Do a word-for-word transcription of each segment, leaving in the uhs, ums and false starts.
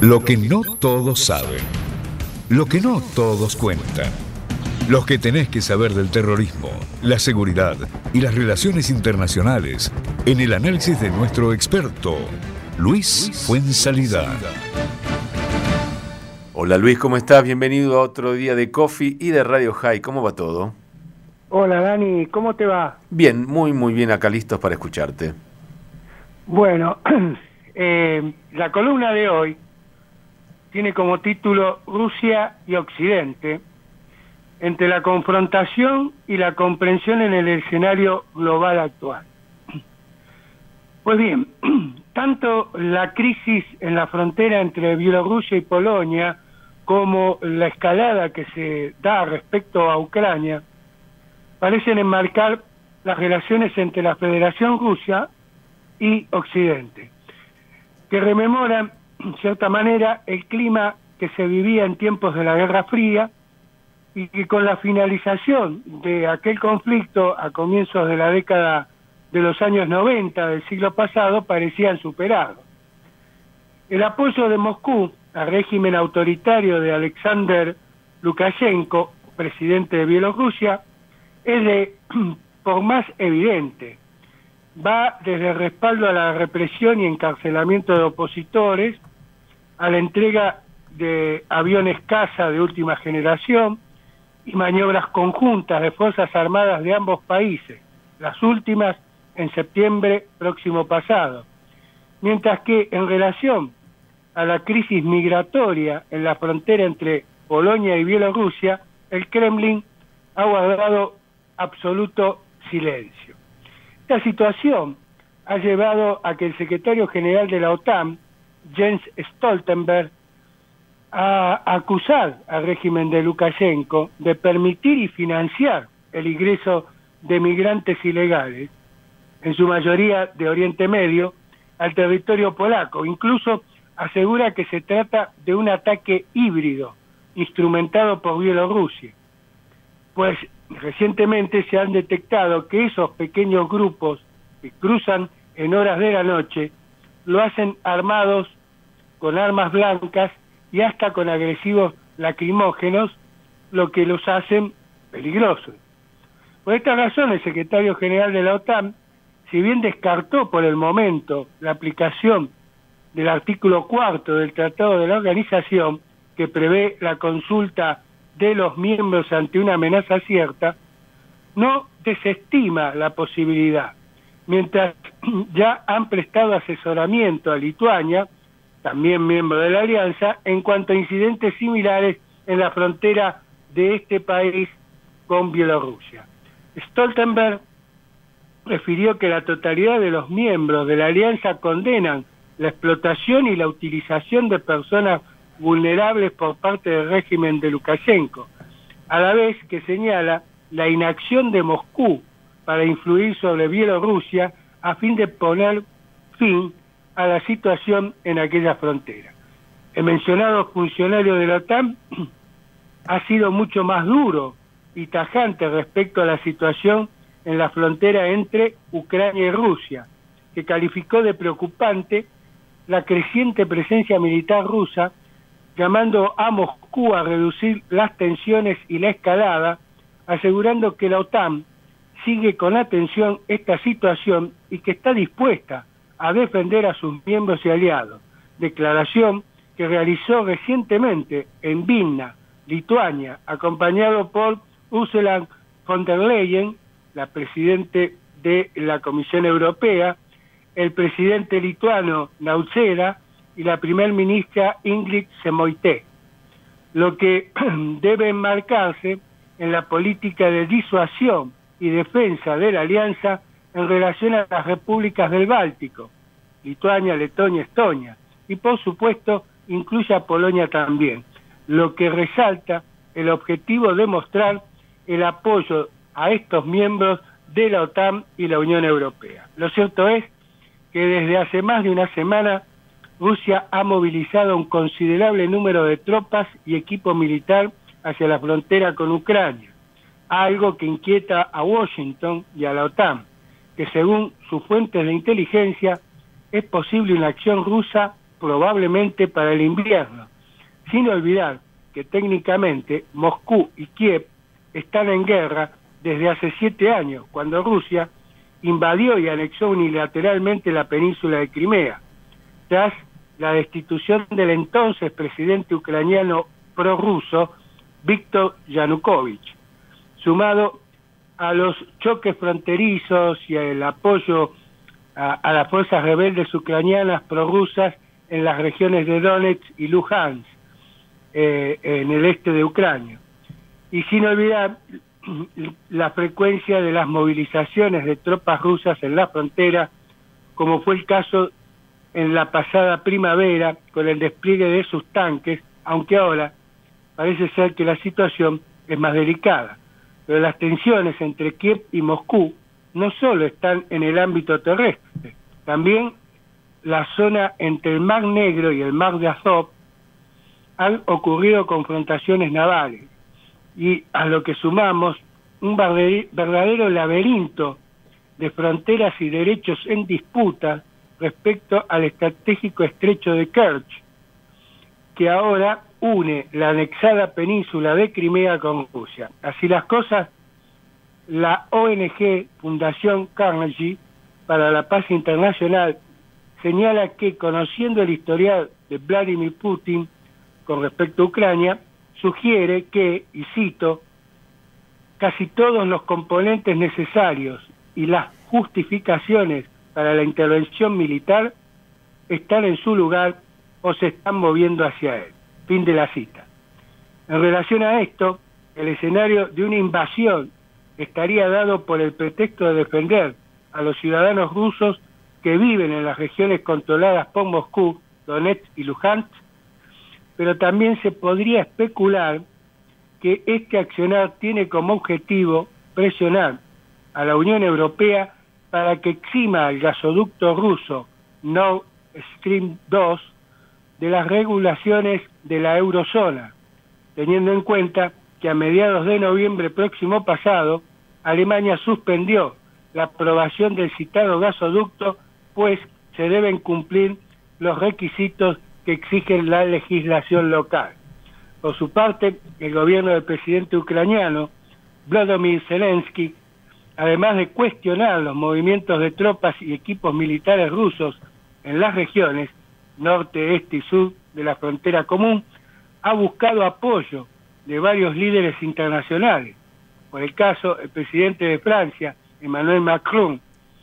Lo que no todos saben. Lo que no todos cuentan. Los que tenés que saber del terrorismo, la seguridad y las relaciones internacionales en el análisis de nuestro experto, Luis Fuenzalida. Hola Luis, ¿cómo estás? Bienvenido a otro día de Coffee y de Radio High. ¿Cómo va todo? Hola Dani, ¿cómo te va? Bien, muy muy bien, acá listos para escucharte. Bueno, eh, la columna de hoy tiene como título Rusia y Occidente, entre la confrontación y la comprensión en el escenario global actual. Pues bien, tanto la crisis en la frontera entre Bielorrusia y Polonia como la escalada que se da respecto a Ucrania parecen enmarcar las relaciones entre la Federación Rusa y Occidente, que rememoran, en cierta manera, el clima que se vivía en tiempos de la Guerra Fría y que con la finalización de aquel conflicto a comienzos de la década de los años noventa del siglo pasado parecían superados. El apoyo de Moscú al régimen autoritario de Alexander Lukashenko, presidente de Bielorrusia, es de por más evidente. Va desde el respaldo a la represión y encarcelamiento de opositores, a la entrega de aviones caza de última generación y maniobras conjuntas de Fuerzas Armadas de ambos países, las últimas en septiembre próximo pasado. Mientras que en relación a la crisis migratoria en la frontera entre Polonia y Bielorrusia, el Kremlin ha guardado absoluto silencio. Esta situación ha llevado a que el secretario general de la OTAN, Jens Stoltenberg, a acusar al régimen de Lukashenko de permitir y financiar el ingreso de migrantes ilegales, en su mayoría de Oriente Medio, al territorio polaco. Incluso asegura que se trata de un ataque híbrido, instrumentado por Bielorrusia, pues recientemente se han detectado que esos pequeños grupos que cruzan en horas de la noche lo hacen armados con armas blancas y hasta con agresivos lacrimógenos, lo que los hacen peligrosos. Por esta razón, el secretario general de la OTAN, si bien descartó por el momento la aplicación del artículo cuarto del Tratado de la Organización, que prevé la consulta de los miembros ante una amenaza cierta, no desestima la posibilidad, mientras ya han prestado asesoramiento a Lituania, también miembro de la Alianza, en cuanto a incidentes similares en la frontera de este país con Bielorrusia. Stoltenberg refirió que la totalidad de los miembros de la Alianza condenan la explotación y la utilización de personas vulnerables por parte del régimen de Lukashenko, a la vez que señala la inacción de Moscú para influir sobre Bielorrusia a fin de poner fin a la situación en aquella frontera. El mencionado funcionario de la OTAN ha sido mucho más duro y tajante respecto a la situación en la frontera entre Ucrania y Rusia, que calificó de preocupante la creciente presencia militar rusa, llamando a Moscú a reducir las tensiones y la escalada, asegurando que la OTAN sigue con atención esta situación y que está dispuesta a defender a sus miembros y aliados. Declaración que realizó recientemente en Vilna, Lituania, acompañado por Ursula von der Leyen, la presidente de la Comisión Europea, el presidente lituano Nausėda y la primer ministra Ingrid Šimonytė, lo que debe enmarcarse en la política de disuasión y defensa de la alianza en relación a las repúblicas del Báltico, Lituania, Letonia, Estonia, y por supuesto incluye a Polonia también, lo que resalta el objetivo de mostrar el apoyo a estos miembros de la OTAN y la Unión Europea. Lo cierto es que desde hace más de una semana Rusia ha movilizado un considerable número de tropas y equipo militar hacia la frontera con Ucrania, algo que inquieta a Washington y a la OTAN, que según sus fuentes de inteligencia es posible una acción rusa probablemente para el invierno, sin olvidar que técnicamente Moscú y Kiev están en guerra desde hace siete años, cuando Rusia invadió y anexó unilateralmente la península de Crimea, tras la destitución del entonces presidente ucraniano prorruso Víctor Yanukovych, sumado a los choques fronterizos y al apoyo a, a las fuerzas rebeldes ucranianas prorrusas en las regiones de Donetsk y Luhansk, eh, en el este de Ucrania. Y sin olvidar la frecuencia de las movilizaciones de tropas rusas en la frontera, como fue el caso en la pasada primavera con el despliegue de sus tanques, aunque ahora parece ser que la situación es más delicada. Pero las tensiones entre Kiev y Moscú no solo están en el ámbito terrestre, también la zona entre el Mar Negro y el Mar de Azov han ocurrido confrontaciones navales, y a lo que sumamos un verdadero laberinto de fronteras y derechos en disputa respecto al estratégico estrecho de Kerch, que ahora une la anexada península de Crimea con Rusia. Así las cosas, la O N G Fundación Carnegie para la Paz Internacional señala que, conociendo el historial de Vladimir Putin con respecto a Ucrania, sugiere que, y cito, casi todos los componentes necesarios y las justificaciones para la intervención militar están en su lugar o se están moviendo hacia él. Fin de la cita. En relación a esto, el escenario de una invasión estaría dado por el pretexto de defender a los ciudadanos rusos que viven en las regiones controladas por Moscú, Donetsk y Luhansk, pero también se podría especular que este accionar tiene como objetivo presionar a la Unión Europea para que exima al gasoducto ruso Nord Stream dos de las regulaciones de la eurozona, teniendo en cuenta que a mediados de noviembre próximo pasado, Alemania suspendió la aprobación del citado gasoducto, pues se deben cumplir los requisitos que exigen la legislación local. Por su parte, el gobierno del presidente ucraniano, Volodymyr Zelensky, además de cuestionar los movimientos de tropas y equipos militares rusos en las regiones norte, este y sur de la frontera común, ha buscado apoyo de varios líderes internacionales. Por el caso, el presidente de Francia, Emmanuel Macron,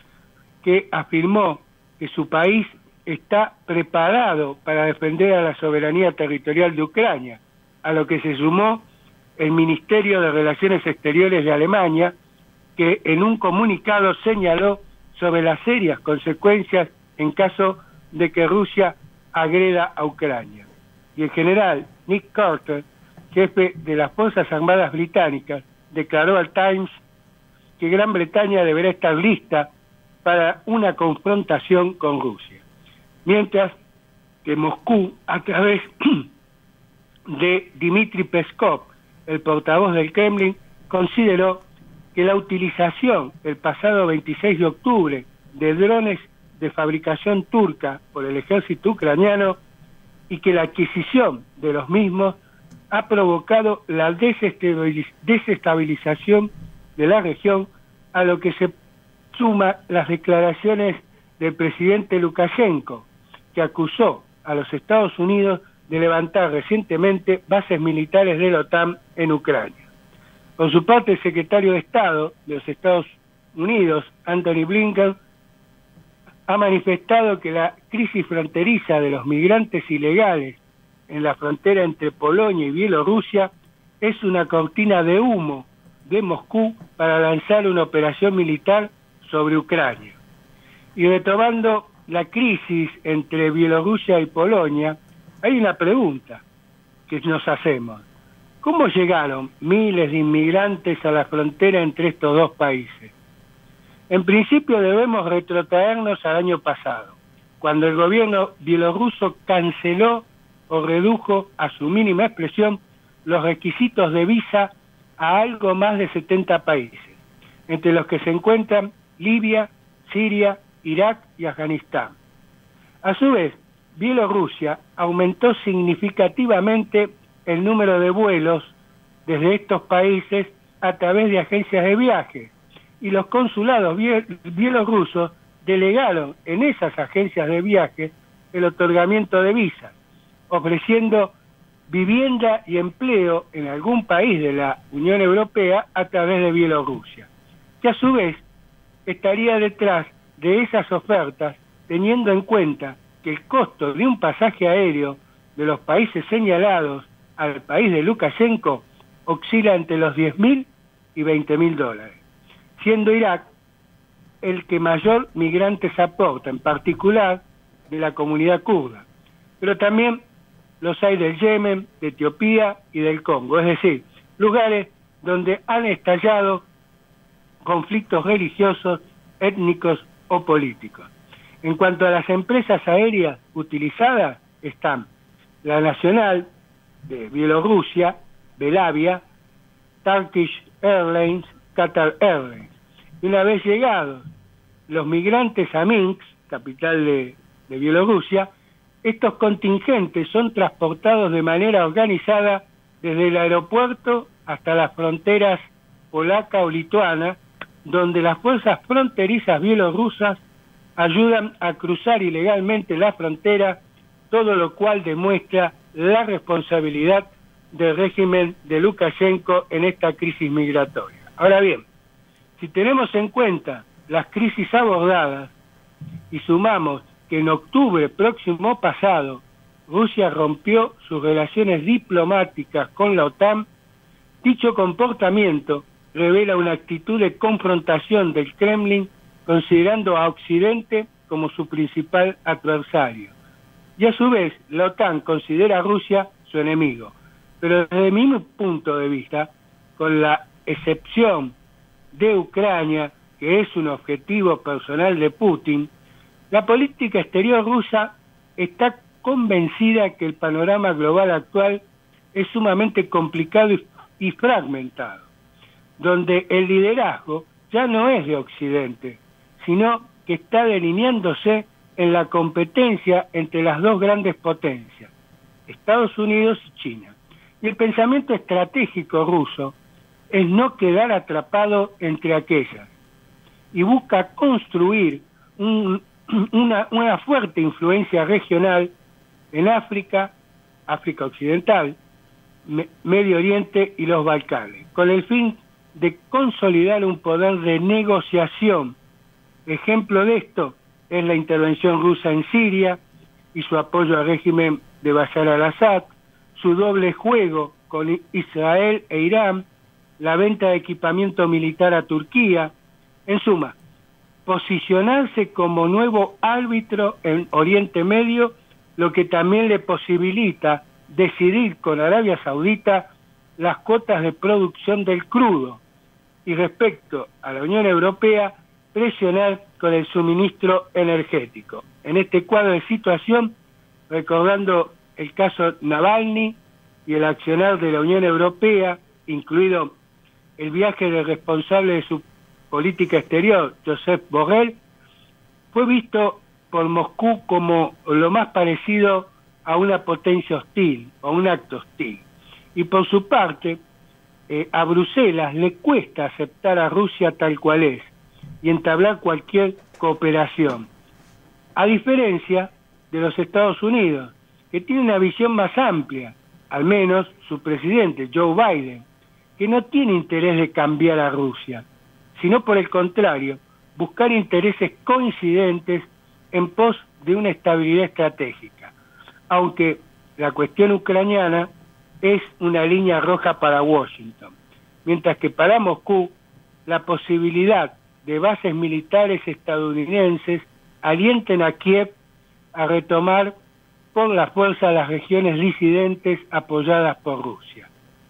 que afirmó que su país está preparado para defender a la soberanía territorial de Ucrania, a lo que se sumó el Ministerio de Relaciones Exteriores de Alemania, que en un comunicado señaló sobre las serias consecuencias en caso de que Rusia agreda a Ucrania. Y el general Nick Carter, jefe de las Fuerzas Armadas Británicas, declaró al Times que Gran Bretaña deberá estar lista para una confrontación con Rusia. Mientras que Moscú, a través de Dmitry Peskov, el portavoz del Kremlin, consideró que la utilización el pasado veintiséis de octubre de drones de fabricación turca por el ejército ucraniano y que la adquisición de los mismos ha provocado la desestabilización de la región, a lo que se suma las declaraciones del presidente Lukashenko, que acusó a los Estados Unidos de levantar recientemente bases militares de la OTAN en Ucrania. Por su parte, el secretario de Estado de los Estados Unidos, Antony Blinken, ha manifestado que la crisis fronteriza de los migrantes ilegales en la frontera entre Polonia y Bielorrusia es una cortina de humo de Moscú para lanzar una operación militar sobre Ucrania. Y retomando la crisis entre Bielorrusia y Polonia, hay una pregunta que nos hacemos. ¿Cómo llegaron miles de inmigrantes a la frontera entre estos dos países? En principio debemos retrotraernos al año pasado, cuando el gobierno bielorruso canceló o redujo a su mínima expresión los requisitos de visa a algo más de setenta países, entre los que se encuentran Libia, Siria, Irak y Afganistán. A su vez, Bielorrusia aumentó significativamente el número de vuelos desde estos países a través de agencias de viaje, y los consulados bielorrusos delegaron en esas agencias de viaje el otorgamiento de visas, ofreciendo vivienda y empleo en algún país de la Unión Europea a través de Bielorrusia, que a su vez estaría detrás de esas ofertas, teniendo en cuenta que el costo de un pasaje aéreo de los países señalados al país de Lukashenko oscila entre los diez mil y veinte mil dólares, siendo Irak el que mayor migrantes aporta, en particular de la comunidad kurda, pero también los hay del Yemen, de Etiopía y del Congo, es decir, lugares donde han estallado conflictos religiosos, étnicos o políticos. En cuanto a las empresas aéreas utilizadas, están la nacional de Bielorrusia, Belavia, Turkish Airlines, Qatar Airlines. Y una vez llegados los migrantes a Minsk, capital de, de Bielorrusia, estos contingentes son transportados de manera organizada desde el aeropuerto hasta las fronteras polaca o lituana, donde las fuerzas fronterizas bielorrusas ayudan a cruzar ilegalmente la frontera, todo lo cual demuestra la responsabilidad del régimen de Lukashenko en esta crisis migratoria. Ahora bien, si tenemos en cuenta las crisis abordadas y sumamos que en octubre próximo pasado Rusia rompió sus relaciones diplomáticas con la OTAN, dicho comportamiento revela una actitud de confrontación del Kremlin, considerando a Occidente como su principal adversario. Y a su vez, la OTAN considera a Rusia su enemigo. Pero desde mi punto de vista, con la excepción de Ucrania, que es un objetivo personal de Putin, la política exterior rusa está convencida que el panorama global actual es sumamente complicado y, y fragmentado, donde el liderazgo ya no es de Occidente, sino que está delineándose en la competencia entre las dos grandes potencias, Estados Unidos y China. Y el pensamiento estratégico ruso es no quedar atrapado entre aquellas, y busca construir un, una, una fuerte influencia regional en África, África Occidental, Me, Medio Oriente y los Balcanes, con el fin de consolidar un poder de negociación. Ejemplo de esto es la intervención rusa en Siria y su apoyo al régimen de Bashar al-Assad, su doble juego con Israel e Irán, la venta de equipamiento militar a Turquía, en suma, posicionarse como nuevo árbitro en Oriente Medio, lo que también le posibilita decidir con Arabia Saudita las cuotas de producción del crudo, y respecto a la Unión Europea, presionar con el suministro energético. En este cuadro de situación, recordando el caso Navalny y el accionar de la Unión Europea, incluido el viaje del responsable de su política exterior, Josep Borrell, fue visto por Moscú como lo más parecido a una potencia hostil, o un acto hostil. Y por su parte, eh, a Bruselas le cuesta aceptar a Rusia tal cual es y entablar cualquier cooperación, a diferencia de los Estados Unidos, que tiene una visión más amplia, al menos su presidente, Joe Biden, que no tiene interés de cambiar a Rusia, sino por el contrario, buscar intereses coincidentes en pos de una estabilidad estratégica, aunque la cuestión ucraniana es una línea roja para Washington, mientras que para Moscú la posibilidad de bases militares estadounidenses alienten a Kiev a retomar por la fuerza las regiones disidentes apoyadas por Rusia.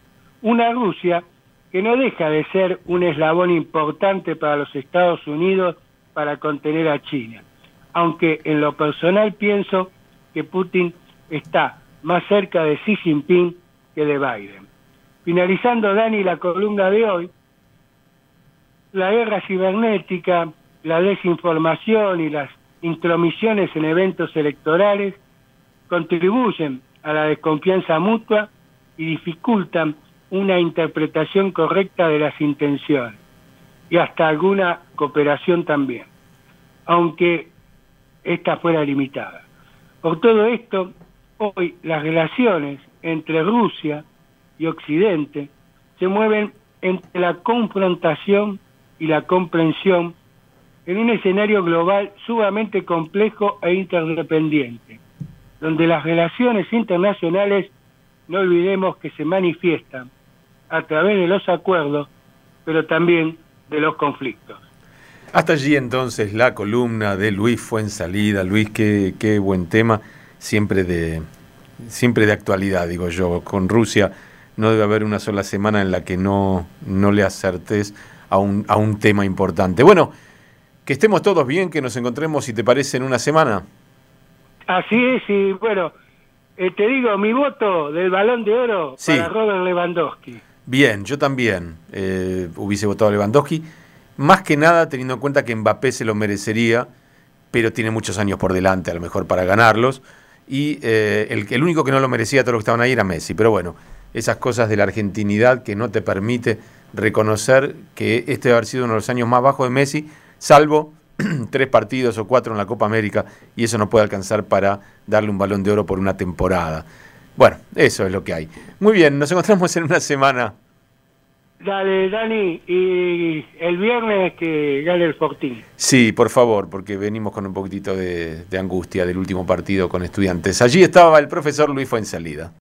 Una Rusia que no deja de ser un eslabón importante para los Estados Unidos para contener a China, aunque en lo personal pienso que Putin está más cerca de Xi Jinping que de Biden. Finalizando, Dani, la columna de hoy, la guerra cibernética, la desinformación y las intromisiones en eventos electorales contribuyen a la desconfianza mutua y dificultan una interpretación correcta de las intenciones y hasta alguna cooperación también, aunque esta fuera limitada. Por todo esto, hoy las relaciones entre Rusia y Occidente se mueven entre la confrontación y la comprensión en un escenario global sumamente complejo e interdependiente, donde las relaciones internacionales, no olvidemos que se manifiestan a través de los acuerdos, pero también de los conflictos. Hasta allí entonces la columna de Luis Fuenzalida. Luis, qué, qué buen tema, siempre de, siempre de actualidad, digo yo. Con Rusia no debe haber una sola semana en la que no, no le acertes a un, a un tema importante. Bueno, que estemos todos bien, que nos encontremos, si te parece, en una semana. Así es, y bueno, eh, te digo, mi voto del Balón de Oro sí. para Robert Lewandowski. Bien, yo también eh, hubiese votado a Lewandowski, más que nada teniendo en cuenta que Mbappé se lo merecería, pero tiene muchos años por delante a lo mejor para ganarlos, y eh, el, el único que no lo merecía, todos los que estaban ahí, era Messi. Pero bueno, esas cosas de la argentinidad que no te permite reconocer que este debe haber sido uno de los años más bajos de Messi, salvo tres partidos o cuatro en la Copa América, y eso no puede alcanzar para darle un Balón de Oro por una temporada. Bueno, eso es lo que hay. Muy bien, nos encontramos en una semana. Dale, Dani, y el viernes que gane el Fortín. Sí, por favor, porque venimos con un poquitito de, de angustia del último partido con Estudiantes. Allí estaba el profesor Luis Fuenzalida.